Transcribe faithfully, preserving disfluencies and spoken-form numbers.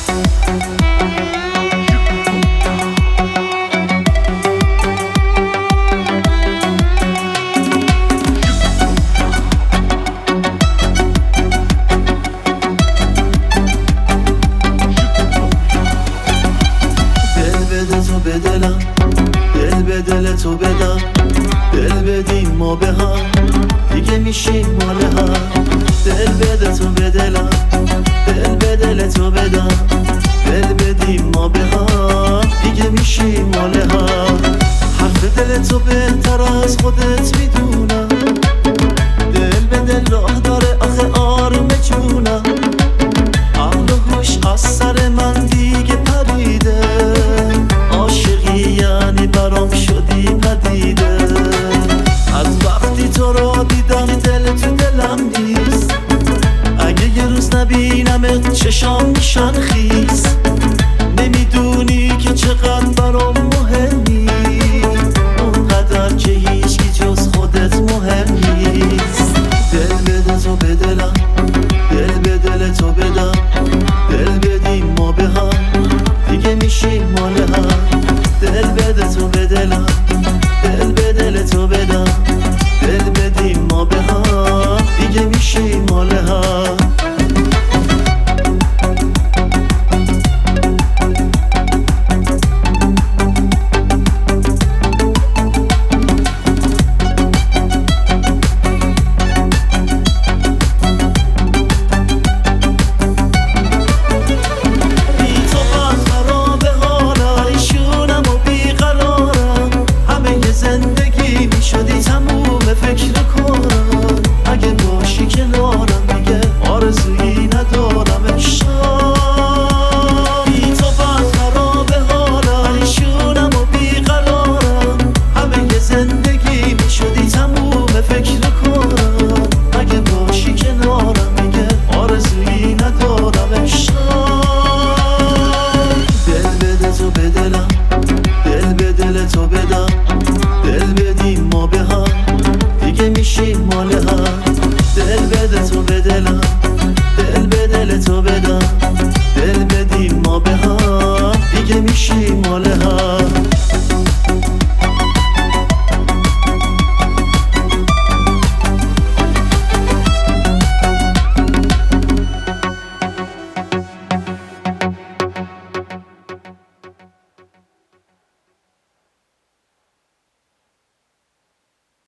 دل به دل تو بدم، دل بدیم ما به هم دیگه میشیم مال هم. دل بده تو به دلم، دل به دل تو بدم، دل بدیم ما به هم دیگه میشیم مال هم. حرف دل تو بهتر از خودت میدونم، دل به دل راه داره آخه آروم جونم. عقل و هوش از سر من دیگه پریده، عاشقی یعنی برام شدی پدیده. از وقتی تو رو دیدم دل تو دلم نیست، اگه یه روز نبینمت چشام میشن خیس. نمیدونی که چقدر برام مهمی،